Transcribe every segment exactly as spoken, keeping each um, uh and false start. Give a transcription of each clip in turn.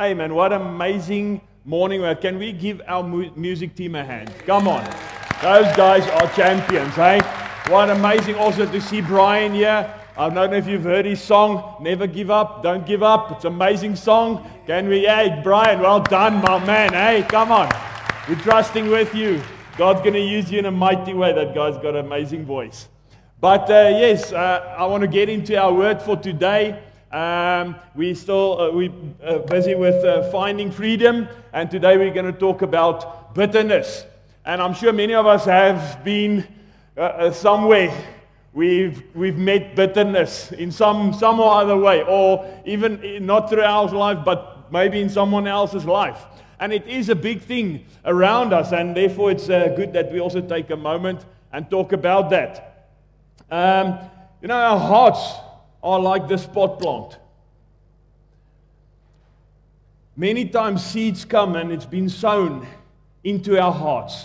Hey man, what an amazing morning. Can we give our mu- music team a hand? Come on. Those guys are champions, hey? What amazing also to see Brian here. I don't know if you've heard his song, Never Give Up, Don't Give Up. It's an amazing song. Can we, hey, Brian, well done, my man. Hey, come on. We're trusting with you. God's going to use you in a mighty way. That guy's got an amazing voice. But uh, yes, uh, I want to get into our word for today. Um, we still uh, we uh, busy with uh, finding freedom, and today we're going to talk about bitterness. And I'm sure many of us have been uh, uh, somewhere. We've we've met bitterness in some some or other way, or even not through our life, but maybe in someone else's life. And it is a big thing around us, and therefore it's uh, good that we also take a moment and talk about that. Um, you know, our hearts are like this pot plant. Many times seeds come and it's been sown into our hearts.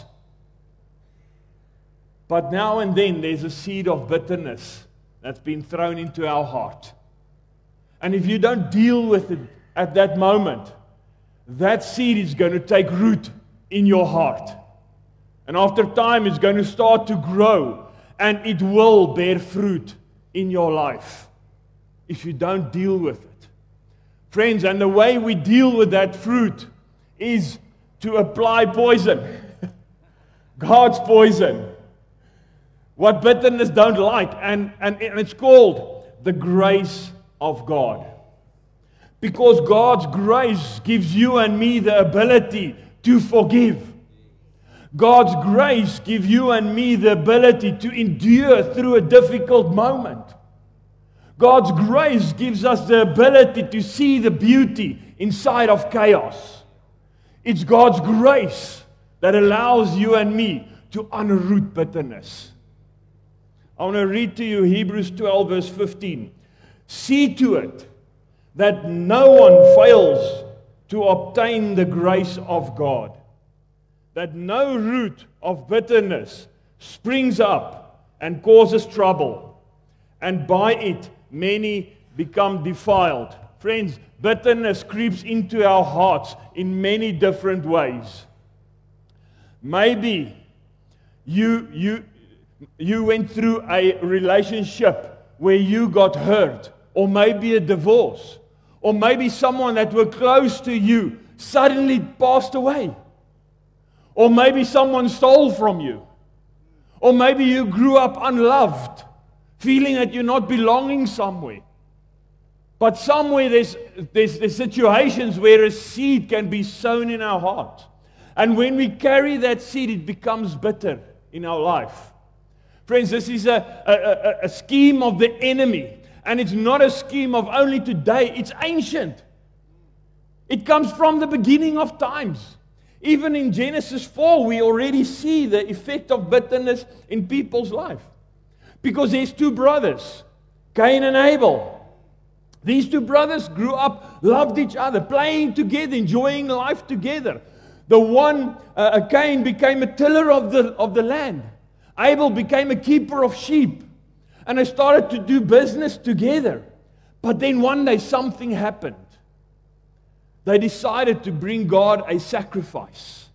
But now and then there's a seed of bitterness that's been thrown into our heart. And if you don't deal with it at that moment, that seed is going to take root in your heart. And after time, it's going to start to grow, and it will bear fruit in your life if you don't deal with it. Friends, and the way we deal with that fruit is to apply poison. God's poison. What bitterness don't like, and, and, and it's called the grace of God. Because God's grace gives you and me the ability to forgive. God's grace gives you and me the ability to endure through a difficult moment. God's grace gives us the ability to see the beauty inside of chaos. It's God's grace that allows you and me to unroot bitterness. I want to read to you Hebrews twelve verse fifteen. See to it that no one fails to obtain the grace of God, that no root of bitterness springs up and causes trouble, and by it many become defiled. Friends, bitterness creeps into our hearts in many different ways. Maybe you, you, you went through a relationship where you got hurt, or maybe a divorce, or maybe someone that were close to you suddenly passed away. Or maybe someone stole from you. Or maybe you grew up unloved, feeling that you're not belonging somewhere. But somewhere there's, there's, there's situations where a seed can be sown in our heart. And when we carry that seed, it becomes bitter in our life. Friends, this is a, a, a, a scheme of the enemy. And it's not a scheme of only today, it's ancient. It comes from the beginning of times. Even in Genesis four, we already see the effect of bitterness in people's life. Because there's two brothers, Cain and Abel. These two brothers grew up, loved each other, playing together, enjoying life together. The one, uh, Cain became a tiller of the, of the land. Abel became a keeper of sheep. And they started to do business together. But then one day something happened. They decided to bring God a sacrifice.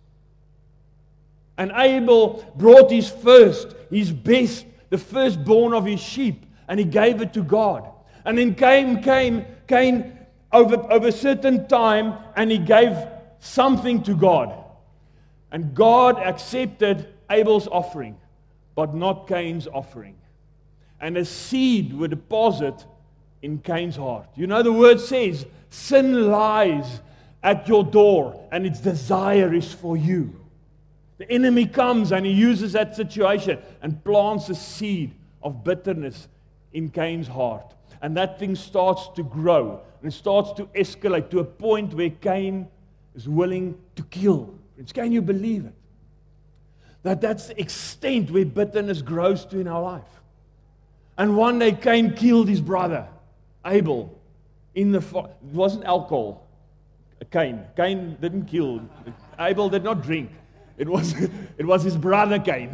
And Abel brought his first, his best, the firstborn of his sheep, and he gave it to God. And then Cain came, Cain over, over a certain time, and he gave something to God. And God accepted Abel's offering, but not Cain's offering. And a seed would deposit in Cain's heart. You know, the word says, sin lies at your door, and its desire is for you. The enemy comes and he uses that situation and plants a seed of bitterness in Cain's heart. And that thing starts to grow, and it starts to escalate to a point where Cain is willing to kill. Friends, can you believe it? That that's the extent where bitterness grows to in our life. And one day Cain killed his brother, Abel, in the fire. It wasn't alcohol. Cain. Cain didn't kill. Abel did not drink. It was, it was his brother Cain.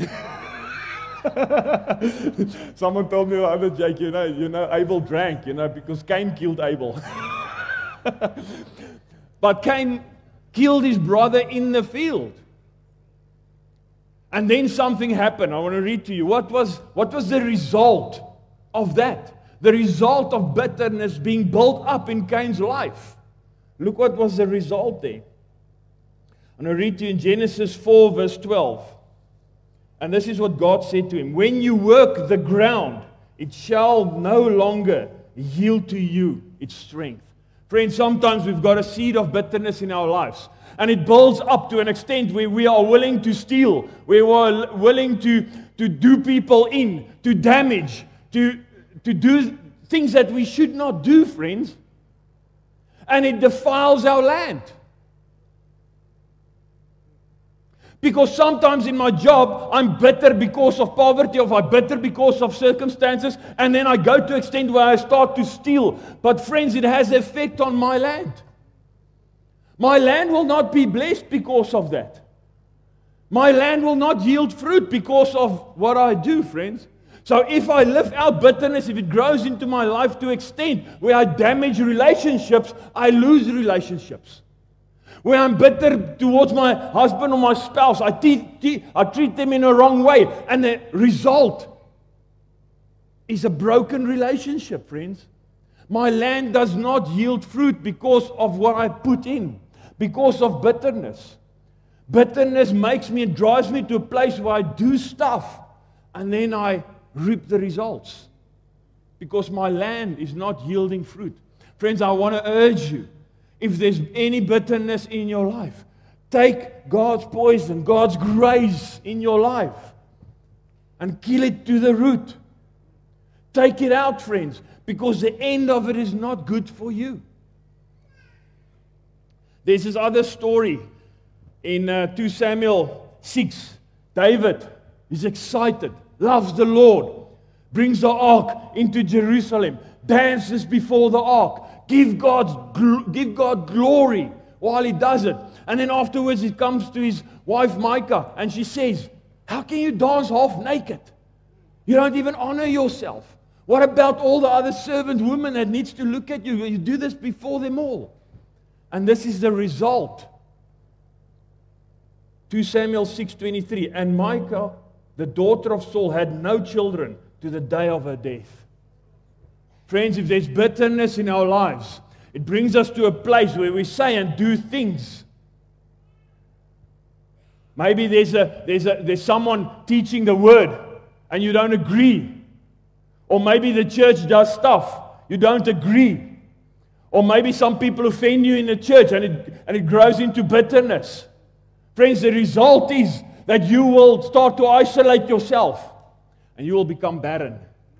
Someone told me the other Jake, you know, you know, Abel drank, you know, because Cain killed Abel. But Cain killed his brother in the field. And then something happened. I want to read to you. What was, what was the result of that? The result of bitterness being built up in Cain's life. Look what was the result there. I'm going to read to you in Genesis four, verse twelve. And this is what God said to him. When you work the ground, it shall no longer yield to you its strength. Friends, sometimes we've got a seed of bitterness in our lives. And it builds up to an extent where we are willing to steal, where we are willing to, to do people in, to damage, to, to do things that we should not do, friends. And it defiles our land. Because sometimes in my job, I'm bitter because of poverty, or I'm bitter because of circumstances, and then I go to an extent where I start to steal. But friends, it has effect on my land. My land will not be blessed because of that. My land will not yield fruit because of what I do, friends. So if I live out bitterness, if it grows into my life to an extent where I damage relationships, I lose relationships. Where I'm bitter towards my husband or my spouse, I, te- te- I treat them in a wrong way. And the result is a broken relationship, friends. My land does not yield fruit because of what I put in, because of bitterness. Bitterness makes me and drives me to a place where I do stuff, and then I reap the results. Because my land is not yielding fruit. Friends, I want to urge you, if there's any bitterness in your life, take God's poison, God's grace in your life, and kill it to the root. Take it out, friends, because the end of it is not good for you. There's this other story in uh, Second Samuel six. David is excited, loves the Lord, brings the ark into Jerusalem, dances before the ark, give God, give God glory while he does it. And then afterwards he comes to his wife Micah and she says, how can you dance half naked? You don't even honor yourself. What about all the other servant women that needs to look at you? You do this before them all. And this is the result. Second Samuel six twenty-three. And Micah, the daughter of Saul, had no children to the day of her death. Friends, if there's bitterness in our lives, it brings us to a place where we say and do things. Maybe there's a there's a there's someone teaching the word and you don't agree. Or maybe the church does stuff you don't agree. Or maybe some people offend you in the church and it and it grows into bitterness. Friends, the result is that you will start to isolate yourself and you will become barren.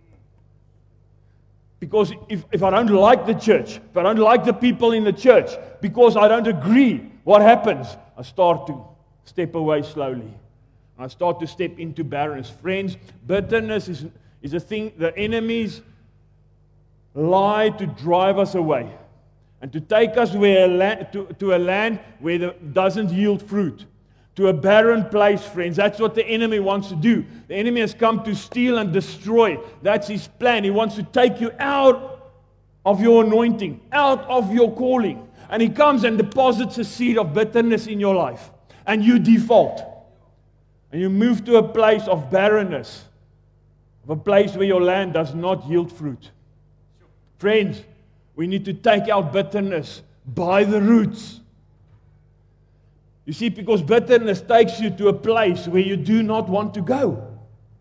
Because if, if I don't like the church, if I don't like the people in the church, because I don't agree, what happens? I start to step away slowly. I start to step into barrenness. Friends, bitterness is, is a thing, the enemies lie to drive us away. And to take us where a land, to, to a land where it doesn't yield fruit. To a barren place, friends. That's what the enemy wants to do. The enemy has come to steal and destroy. That's his plan. He wants to take you out of your anointing, out of your calling. And he comes and deposits a seed of bitterness in your life. And you default. And you move to a place of barrenness. Of a place where your land does not yield fruit. Friends, we need to take out bitterness by the roots. You see, because bitterness takes you to a place where you do not want to go.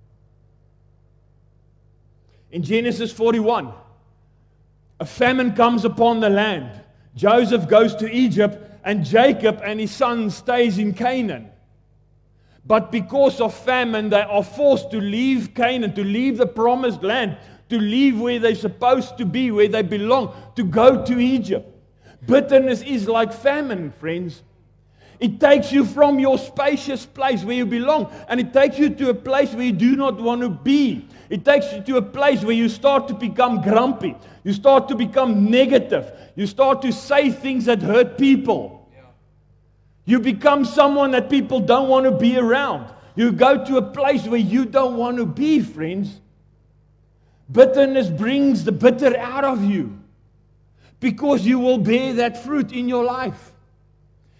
In Genesis forty-one, a famine comes upon the land. Joseph goes to Egypt, and Jacob and his son stays in Canaan. But because of famine, they are forced to leave Canaan, to leave the promised land, to leave where they're supposed to be, where they belong, to go to Egypt. Bitterness is like famine, friends. It takes you from your spacious place where you belong, and it takes you to a place where you do not want to be. It takes you to a place where you start to become grumpy. You start to become negative. You start to say things that hurt people. Yeah. You become someone that people don't want to be around. You go to a place where you don't want to be, friends. Bitterness brings the bitter out of you, because you will bear that fruit in your life.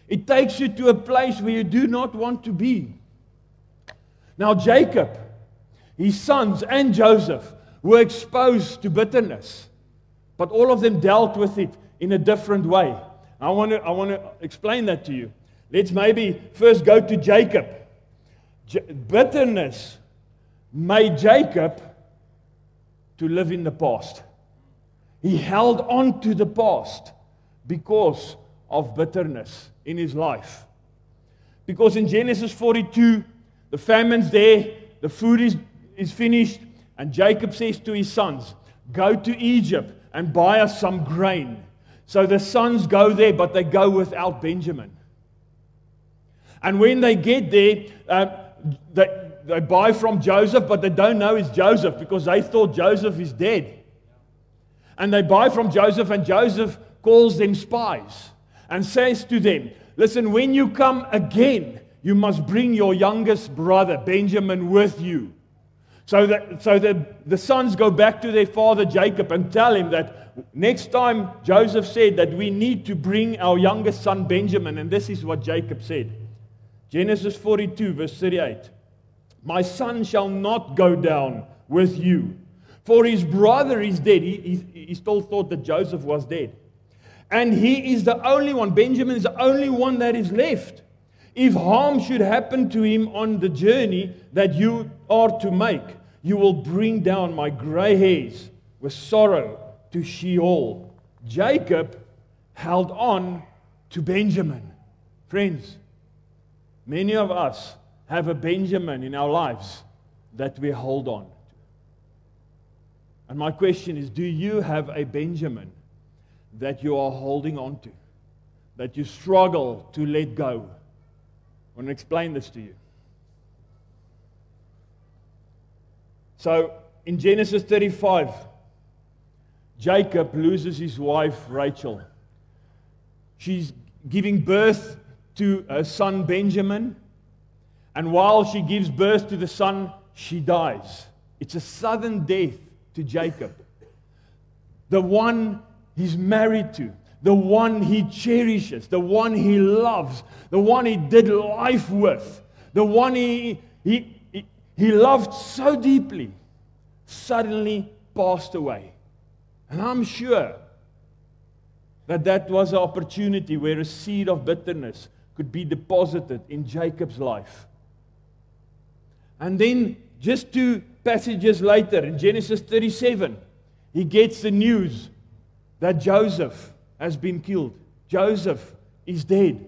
It takes you to a place where you do not want to be. Now Jacob, his sons and Joseph were exposed to bitterness, but all of them dealt with it in a different way. I want to, I want to explain that to you. Let's maybe first go to Jacob. J- bitterness made Jacob to live in the past. He held on to the past because of bitterness in his life. Because in Genesis forty-two, the famine's there, the food is, is finished, and Jacob says to his sons, go to Egypt and buy us some grain. So the sons go there, but they go without Benjamin. And when they get there, uh, they, they buy from Joseph, but they don't know it's Joseph because they thought Joseph is dead. And they buy from Joseph, and Joseph calls them spies and says to them, listen, when you come again, you must bring your youngest brother, Benjamin, with you. So that so the, the sons go back to their father Jacob and tell him that next time Joseph said that we need to bring our youngest son Benjamin, and this is what Jacob said. Genesis forty-two, verse thirty-eight. My son shall not go down with you, for his brother is dead. He, he, he still thought that Joseph was dead. And he is the only one, Benjamin is the only one that is left. If harm should happen to him on the journey that you are to make, you will bring down my gray hairs with sorrow to Sheol. Jacob held on to Benjamin. Friends, many of us have a Benjamin in our lives that we hold on to. And my question is, do you have a Benjamin that you are holding on to, that you struggle to let go? I want to explain this to you. So, in Genesis thirty-five, Jacob loses his wife Rachel. She's giving birth to a son Benjamin, and while she gives birth to the son, she dies. It's a sudden death to Jacob. The one he's married to, the one he cherishes, the one he loves, the one he did life with, the one he, he, he, he loved so deeply, suddenly passed away. And I'm sure that that was an opportunity where a seed of bitterness could be deposited in Jacob's life. And then, just two passages later, in Genesis thirty-seven, he gets the news that Joseph has been killed. Joseph is dead.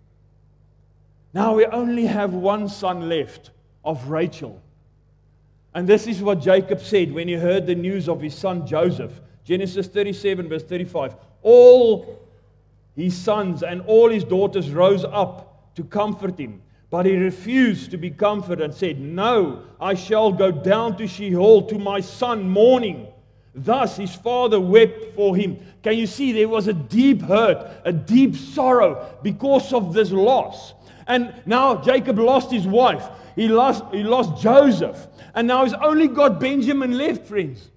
Now we only have one son left of Rachel. And this is what Jacob said when he heard the news of his son Joseph. Genesis thirty-seven, verse thirty-five. All his sons and all his daughters rose up to comfort him. But he refused to be comforted and said, no, I shall go down to Sheol to my son mourning. Thus his father wept for him. Can you see there was a deep hurt, a deep sorrow because of this loss. And now Jacob lost his wife. He lost, he lost Joseph. And now he's only got Benjamin left, friends.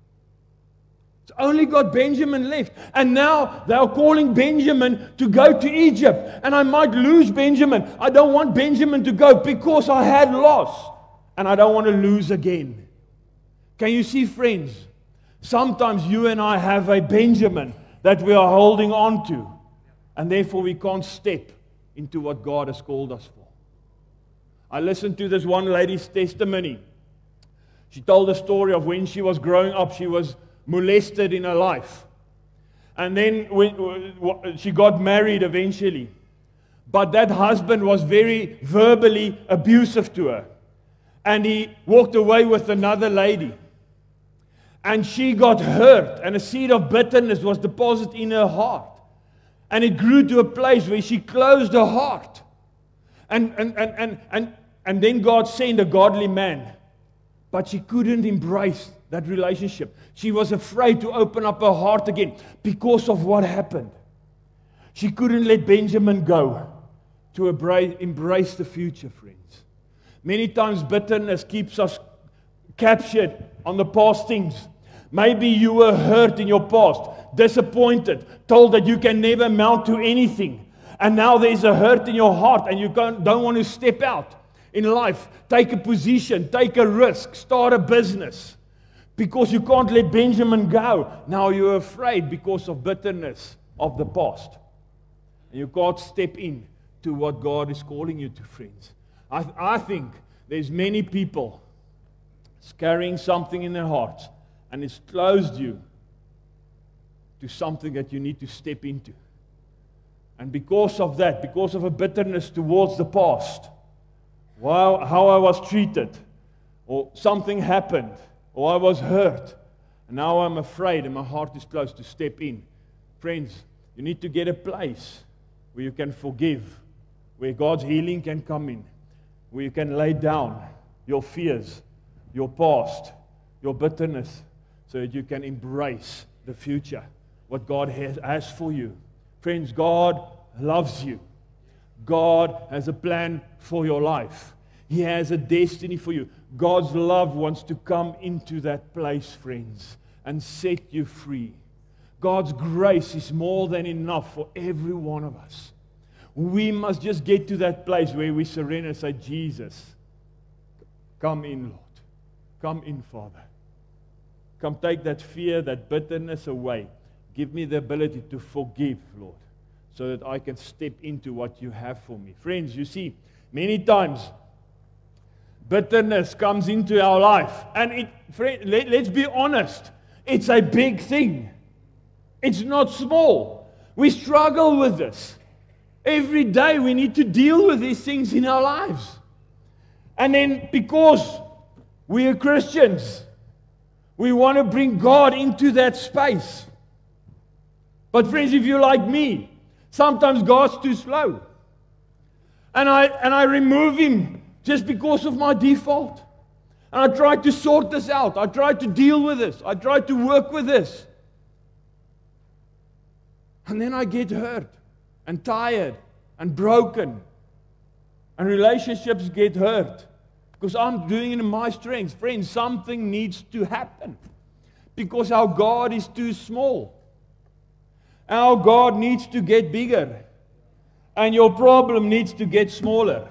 It's only got Benjamin left. And now they're calling Benjamin to go to Egypt. And I might lose Benjamin. I don't want Benjamin to go because I had loss. And I don't want to lose again. Can you see, friends? Sometimes you and I have a Benjamin that we are holding on to. And therefore we can't step into what God has called us for. I listened to this one lady's testimony. She told the story of when she was growing up, she was molested in her life. And then when she got married eventually. But that husband was very verbally abusive to her. And he walked away with another lady. And she got hurt. And a seed of bitterness was deposited in her heart. And it grew to a place where she closed her heart. And, and, and, and, and, and then God sent a godly man. But she couldn't embrace that relationship. She was afraid to open up her heart again because of what happened. She couldn't let Benjamin go to embrace the future, friends. Many times bitterness keeps us captured on the past things. Maybe you were hurt in your past, disappointed, told that you can never amount to anything. And now there's a hurt in your heart and you don't, don't want to step out in life, take a position, take a risk, start a business. Because you can't let Benjamin go. Now you're afraid because of bitterness of the past. And you can't step in to what God is calling you to, friends. I, I think there's many people carrying something in their hearts, and it's closed you to something that you need to step into. And because of that, because of a bitterness towards the past, wow, how I was treated, or something happened, or I was hurt, and now I'm afraid and my heart is closed to step in. Friends, you need to get a place where you can forgive, where God's healing can come in, where you can lay down your fears, your past, your bitterness, so that you can embrace the future, what God has, has for you. Friends, God loves you. God has a plan for your life. He has a destiny for you. God's love wants to come into that place, friends, and set you free. God's grace is more than enough for every one of us. We must just get to that place where we surrender and say, Jesus, come in, Lord. Come in, Father. Come take that fear, that bitterness away. Give me the ability to forgive, Lord, so that I can step into what you have for me. Friends, you see, many times, bitterness comes into our life. And it, friend, let, let's be honest, it's a big thing. It's not small. We struggle with this. Every day we need to deal with these things in our lives. And then because we are Christians, we want to bring God into that space. But friends, if you're like me, sometimes God's too slow. And I, and I remove Him just because of my default. And I try to sort this out. I try to deal with this. I try to work with this. And then I get hurt and tired and broken. And relationships get hurt because I'm doing it in my strength. Friends, something needs to happen because our God is too small. Our God needs to get bigger. And your problem needs to get smaller.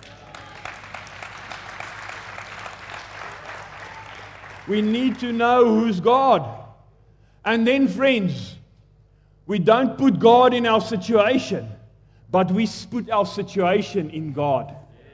We need to know who's God. And then, friends, we don't put God in our situation, but we put our situation in God.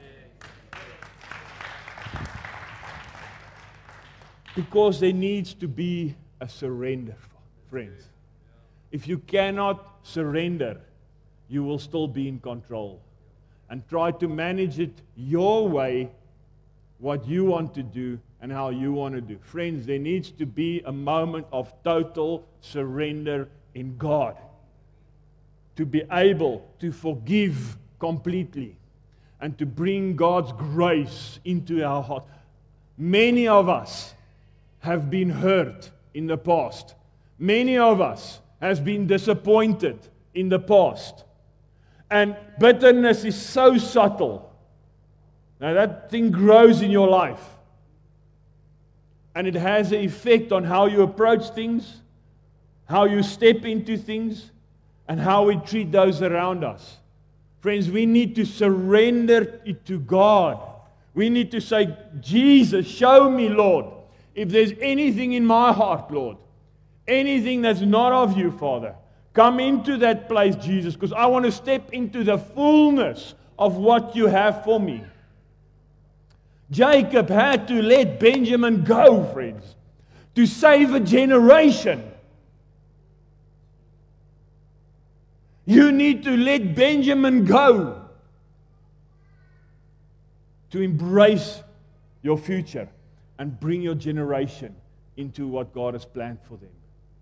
Because there needs to be a surrender, friends. If you cannot surrender, you will still be in control. And try to manage it your way, what you want to do, and how you want to do. Friends, there needs to be a moment of total surrender in God. To be able to forgive completely. And to bring God's grace into our heart. Many of us have been hurt in the past. Many of us have been disappointed in the past. And bitterness is so subtle. Now that thing grows in your life. And it has an effect on how you approach things, how you step into things, and how we treat those around us. Friends, we need to surrender it to God. We need to say, Jesus, show me, Lord, if there's anything in my heart, Lord, anything that's not of you, Father, come into that place, Jesus, because I want to step into the fullness of what you have for me. Jacob had to let Benjamin go, friends, to save a generation. You need to let Benjamin go to embrace your future and bring your generation into what God has planned for them.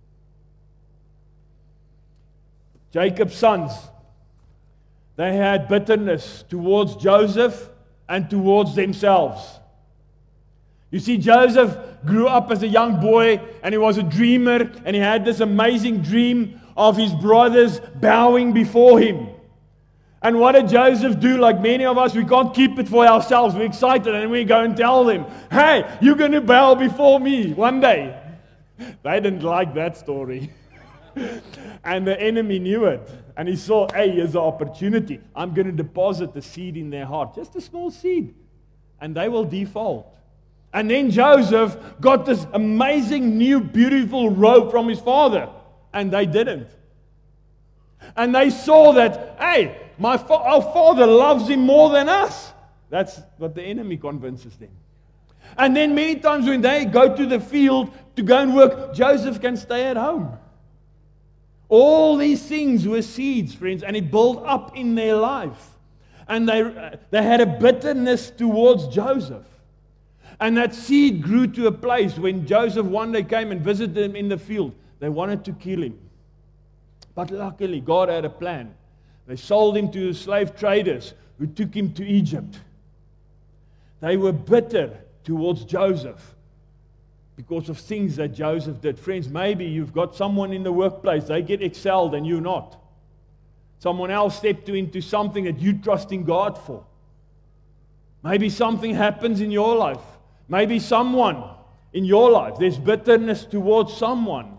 Jacob's sons, they had bitterness towards Joseph and towards themselves. You see, Joseph grew up as a young boy and he was a dreamer and he had this amazing dream of his brothers bowing before him. And what did Joseph do? Like many of us, we can't keep it for ourselves. We're excited and we go and tell them, hey, you're going to bow before me one day. They didn't like that story. And the enemy knew it. And he saw, hey, here's an opportunity. I'm going to deposit the seed in their heart. Just a small seed. And they will default. And then Joseph got this amazing new beautiful robe from his father. And they didn't. And they saw that, hey, my fa- our father loves him more than us. That's what the enemy convinces them. And then many times when they go to the field to go and work, Joseph can stay at home. All these things were seeds, friends, and it built up in their life. And they, they had a bitterness towards Joseph. And that seed grew to a place when Joseph one day came and visited them in the field. They wanted to kill him. But luckily, God had a plan. They sold him to the slave traders who took him to Egypt. They were bitter towards Joseph because of things that Joseph did. Friends, maybe you've got someone in the workplace, they get excelled and you're not. Someone else stepped into something that you trust in God for. Maybe something happens in your life. Maybe someone in your life, there's bitterness towards someone.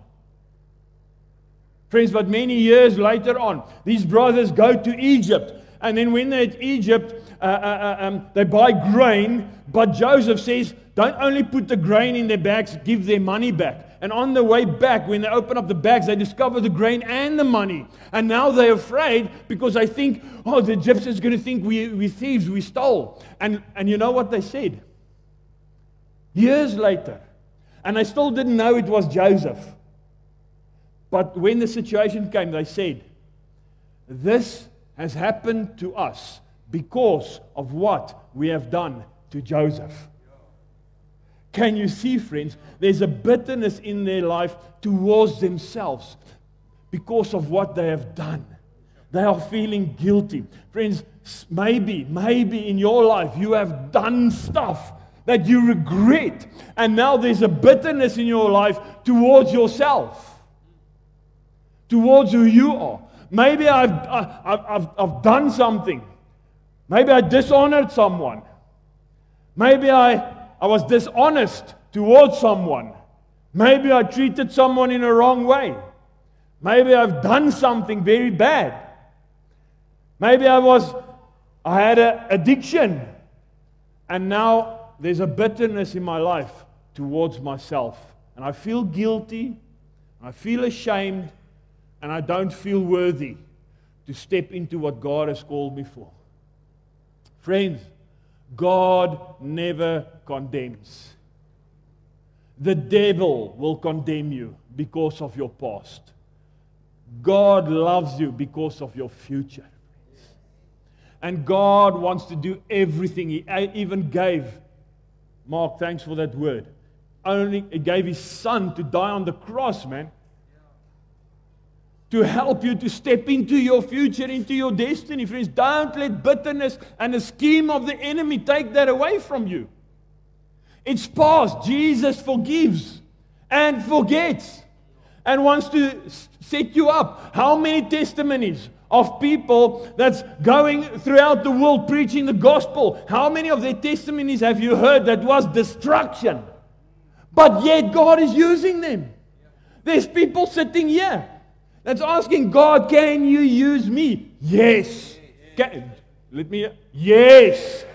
Friends, but many years later on, these brothers go to Egypt. And then when they're at Egypt, uh, uh, um, they buy grain. But Joseph says, don't only put the grain in their bags, give their money back. And on the way back, when they open up the bags, they discover the grain and the money. And now they're afraid because they think, oh, the Egyptians are going to think we, we're thieves, we stole. And, and you know what they said? Years later, and they still didn't know it was Joseph. But when the situation came, they said, this has happened to us because of what we have done to Joseph. Can you see, friends? There's a bitterness in their life towards themselves because of what they have done. They are feeling guilty. Friends, maybe, maybe in your life you have done stuff that you regret. And now there's a bitterness in your life towards yourself. Towards who you are. Maybe I've, I've, I've, I've done something. Maybe I dishonored someone. Maybe I, I was dishonest towards someone. Maybe I treated someone in a wrong way. Maybe I've done something very bad. Maybe I was, I had an addiction. And now there's a bitterness in my life towards myself. And I feel guilty. I feel ashamed. And I don't feel worthy to step into what God has called me for. Friends, God never condemns. The devil will condemn you because of your past. God loves you because of your future. And God wants to do everything. He even gave, Mark, thanks for that word. Only He gave His Son to die on the cross, man. To help you to step into your future, into your destiny, friends. Don't let bitterness and the scheme of the enemy take that away from you. It's past. Jesus forgives and forgets and wants to set you up. How many testimonies of people that's going throughout the world preaching the gospel? How many of their testimonies have you heard that was destruction? But yet God is using them. There's people sitting here that's asking God, can you use me? Yes. Can, let me, yes.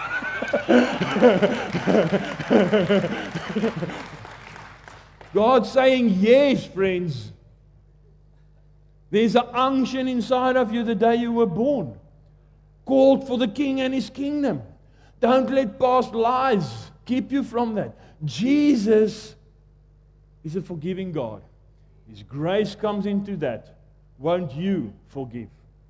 God's saying yes, friends. There's an unction inside of you the day you were born. Called for the King and His kingdom. Don't let past lies keep you from that. Jesus is a forgiving God. His grace comes into that. Won't you forgive?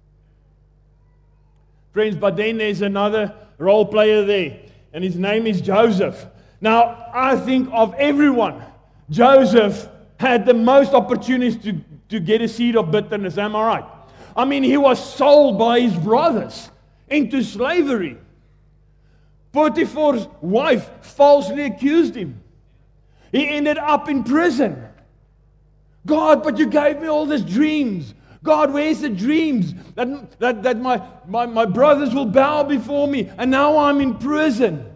Friends, but then there's another role player there. And his name is Joseph. Now, I think of everyone, Joseph had the most opportunities to, to get a seed of bitterness. Am I right? I mean, he was sold by his brothers into slavery. Potiphar's wife falsely accused him. He ended up in prison. God, but you gave me all these dreams. God, where's the dreams? That, that, that my, my, my brothers will bow before me. And now I'm in prison.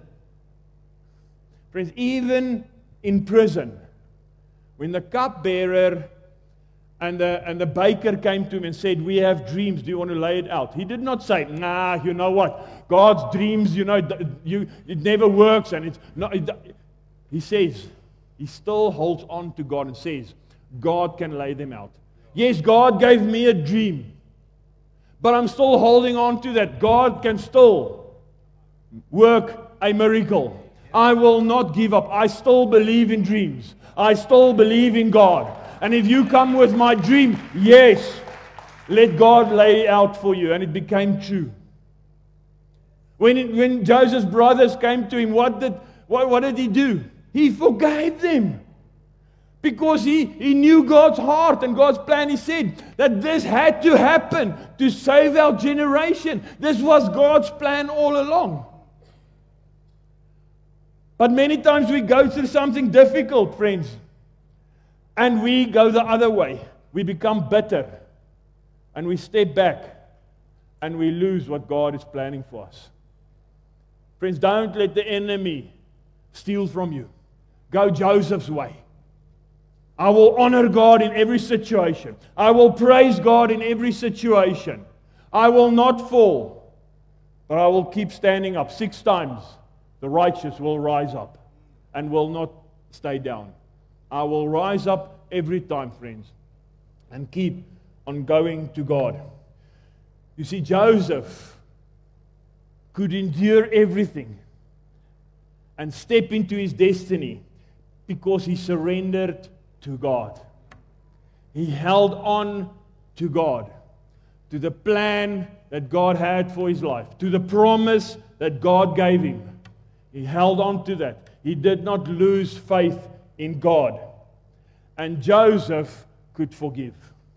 Friends, even in prison, when the cupbearer And the, and the baker came to him and said, we have dreams, do you want to lay it out? He did not say, nah, you know what, God's dreams, you know, you, it never works. And it's not. It, he says, he still holds on to God and says, God can lay them out. Yes, God gave me a dream, but I'm still holding on to that. God can still work a miracle. I will not give up. I still believe in dreams. I still believe in God. And if you come with my dream, yes, let God lay out for you. And it became true. When, it, when Joseph's brothers came to him, what did, what, what did he do? He forgave them. Because he, he knew God's heart and God's plan. He said that this had to happen to save our generation. This was God's plan all along. But many times we go through something difficult, friends. And we go the other way. We become bitter. And we step back. And we lose what God is planning for us. Friends, don't let the enemy steal from you. Go Joseph's way. I will honor God in every situation. I will praise God in every situation. I will not fall. But I will keep standing up. Six times the righteous will rise up. And will not stay down. I will rise up every time, friends, and keep on going to God. You see, Joseph could endure everything and step into his destiny because he surrendered to God. He held on to God, to the plan that God had for his life, to the promise that God gave him. He held on to that. He did not lose faith in God. And Joseph could forgive.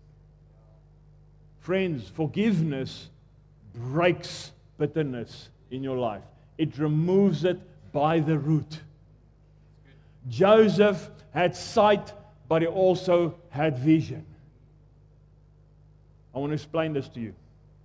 Friends, forgiveness breaks bitterness in your life. It removes it by the root. Joseph had sight, but he also had vision. I want to explain this to you.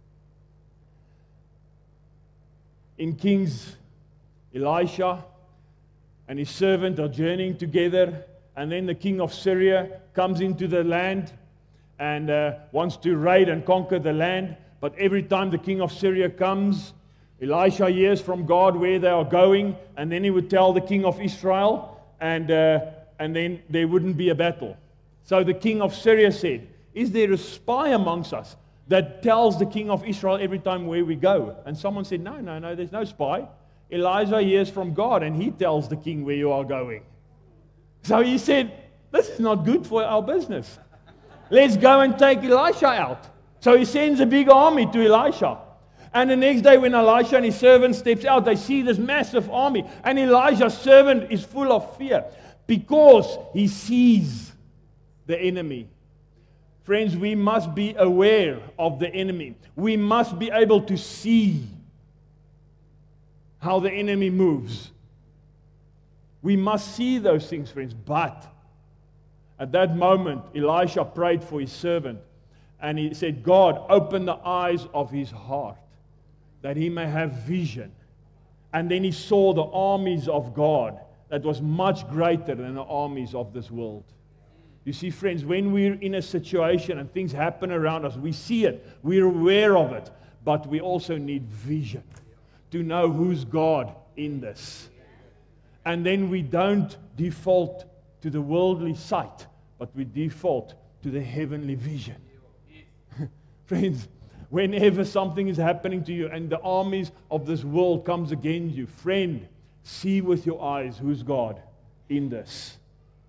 In Kings, Elisha and his servant are journeying together. And then the king of Syria comes into the land and uh, wants to raid and conquer the land. But every time the king of Syria comes, Elisha hears from God where they are going. And then he would tell the king of Israel. And, uh, and then there wouldn't be a battle. So the king of Syria said, is there a spy amongst us that tells the king of Israel every time where we go? And someone said, no, no, no, there's no spy. Elijah hears from God and he tells the king where you are going. So he said, this is not good for our business. Let's go and take Elisha out. So he sends a big army to Elisha. And the next day when Elisha and his servant steps out, they see this massive army. And Elijah's servant is full of fear because he sees the enemy. Friends, we must be aware of the enemy. We must be able to see how the enemy moves. We must see those things, friends. But at that moment, Elisha prayed for his servant. And he said, God, open the eyes of his heart, that he may have vision. And then he saw the armies of God that was much greater than the armies of this world. You see, friends, when we're in a situation and things happen around us, we see it, we're aware of it, but we also need vision to know who's God in this. And then we don't default to the worldly sight, but we default to the heavenly vision. Friends, whenever something is happening to you and the armies of this world comes against you, friend, see with your eyes who's God in this.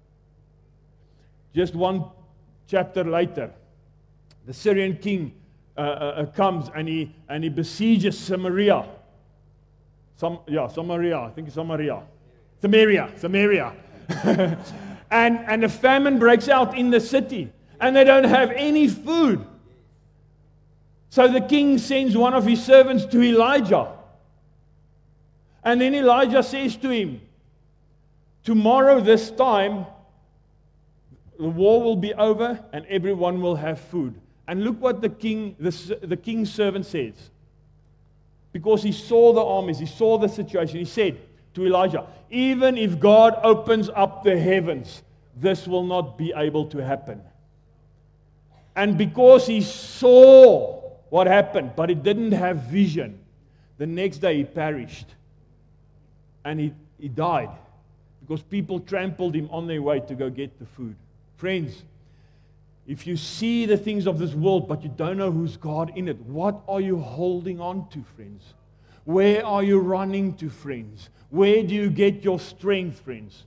Just one chapter later, the Syrian king uh, uh, comes and he and he besieges Samaria. Some, yeah, Samaria. I think it's Samaria. Samaria, Samaria. and and a famine breaks out in the city, and they don't have any food. So the king sends one of his servants to Elijah. And then Elijah says to him, tomorrow this time, the war will be over and everyone will have food. And look what the king, the, the king's servant says. Because he saw the armies, he saw the situation. He said to Elijah, even if God opens up the heavens, this will not be able to happen. And because he saw what happened, but he didn't have vision, the next day he perished. And he, he died because people trampled him on their way to go get the food. Friends, if you see the things of this world, but you don't know who's God in it, what are you holding on to, friends? Where are you running to, friends? Where do you get your strength, friends?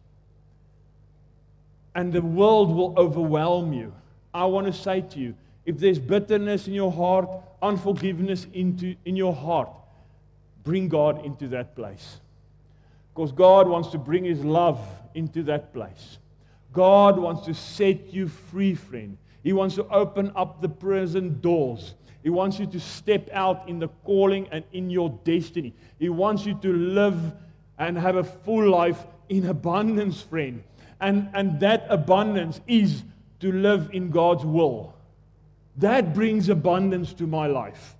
And the world will overwhelm you. I want to say to you, if there's bitterness in your heart, unforgiveness into, in your heart, bring God into that place. Because God wants to bring His love into that place. God wants to set you free, friend. He wants to open up the prison doors. He wants you to step out in the calling and in your destiny. He wants you to live and have a full life in abundance, friend. And, and that abundance is to live in God's will. That brings abundance to my life.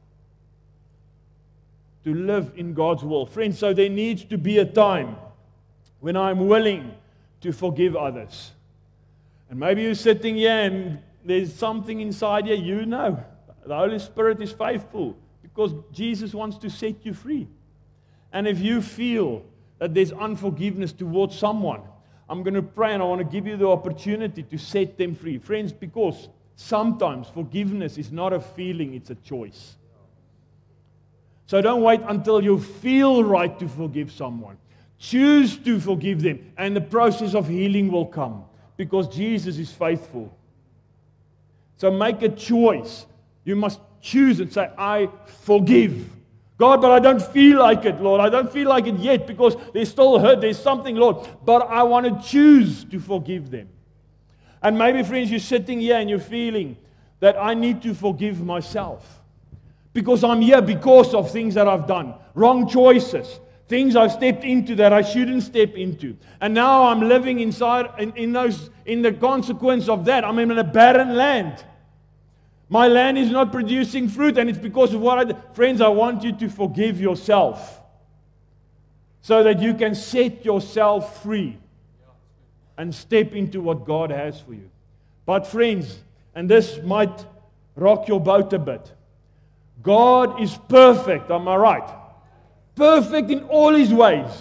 To live in God's will. Friends, so there needs to be a time when I'm willing to forgive others. And maybe you're sitting here and there's something inside you, you know. The Holy Spirit is faithful because Jesus wants to set you free. And if you feel that there's unforgiveness towards someone, I'm going to pray and I want to give you the opportunity to set them free. Friends, because sometimes forgiveness is not a feeling, it's a choice. So don't wait until you feel right to forgive someone. Choose to forgive them, and the process of healing will come because Jesus is faithful. So make a choice. You must choose and say, I forgive. God, but I don't feel like it, Lord. I don't feel like it yet because there's still hurt. There's something, Lord. But I want to choose to forgive them. And maybe, friends, you're sitting here and you're feeling that I need to forgive myself. Because I'm here because of things that I've done. Wrong choices. Things I've stepped into that I shouldn't step into. And now I'm living inside, in, in, those, in the consequence of that. I'm in a barren land. My land is not producing fruit, and it's because of what I did. Friends, I want you to forgive yourself so that you can set yourself free and step into what God has for you. But friends, and this might rock your boat a bit, God is perfect, am I right? Perfect in all His ways.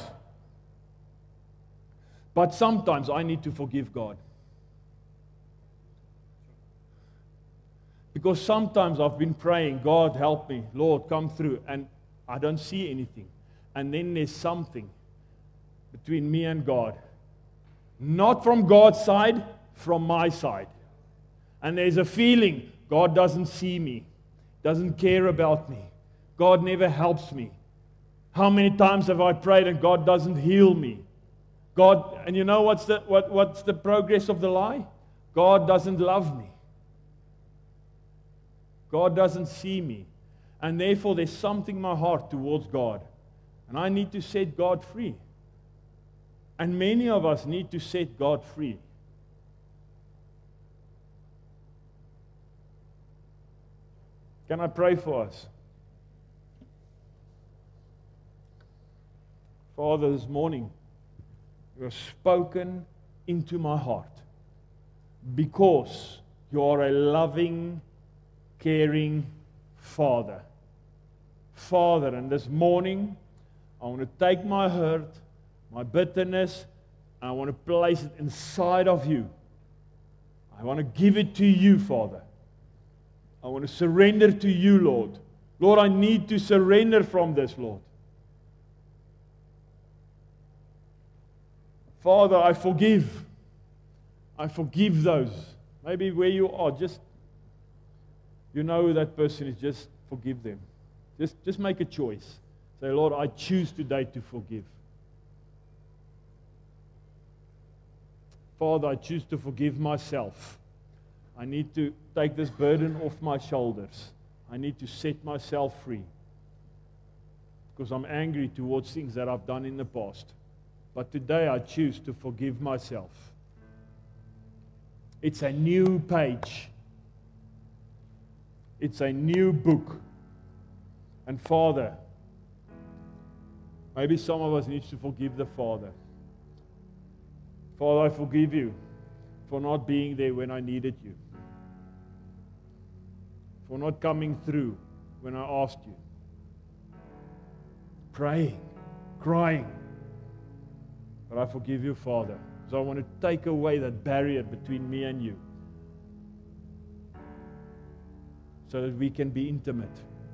But sometimes I need to forgive God. Because sometimes I've been praying, God help me, Lord come through, and I don't see anything. And then there's something between me and God. Not from God's side, from my side. And there's a feeling, God doesn't see me, doesn't care about me. God never helps me. How many times have I prayed and God doesn't heal me? God, and you know what's the, what, what's the progress of the lie? God doesn't love me. God doesn't see me. And therefore there's something in my heart towards God. And I need to set God free. And many of us need to set God free. Can I pray for us? Father, this morning, you have spoken into my heart because you are a loving, caring Father. Father, and this morning, I want to take my hurt, my bitterness, and I want to place it inside of you. I want to give it to you, Father. I want to surrender to you, Lord. Lord, I need to surrender from this, Lord. Father, I forgive. I forgive those. Maybe where you are, just you know who that person is, just forgive them. Just, just make a choice. Say, Lord, I choose today to forgive. Father, I choose to forgive myself. I need to take this burden off my shoulders. I need to set myself free. Because I'm angry towards things that I've done in the past. But today I choose to forgive myself. It's a new page. It's a new book. And Father, maybe some of us need to forgive the Father. Father, I forgive you for not being there when I needed you. for not coming through when I asked you. Praying, crying. But I forgive you, Father. So I want to take away that barrier between me and you, so that we can be intimate,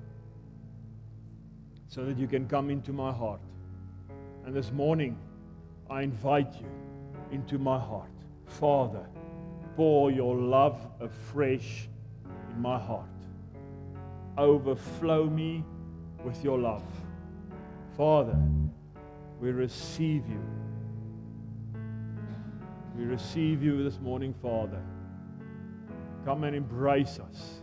so that you can come into my heart. And this morning, I invite you into my heart. Father, pour your love afresh in my heart. Overflow me with your love. Father, we receive you. We receive you this morning, Father. Come and embrace us.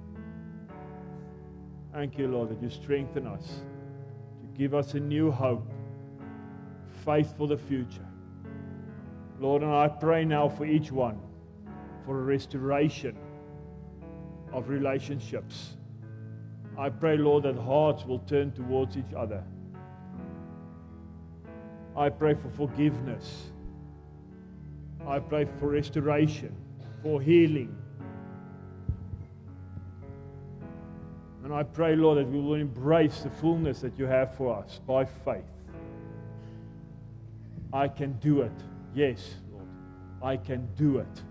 Thank you, Lord, that you strengthen us, to give us a new hope, faith for the future. Lord, and I pray now for each one, for a restoration of relationships. I pray, Lord, that hearts will turn towards each other. I pray for forgiveness. I pray for restoration, for healing. And I pray, Lord, that we will embrace the fullness that you have for us by faith. I can do it. Yes, Lord, I can do it.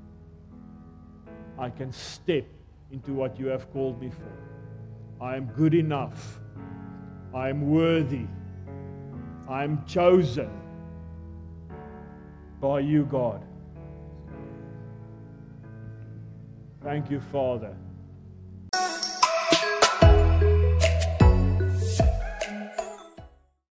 I can step into what you have called me for. I am good enough. I am worthy. I am chosen by you, God. Thank you, Father.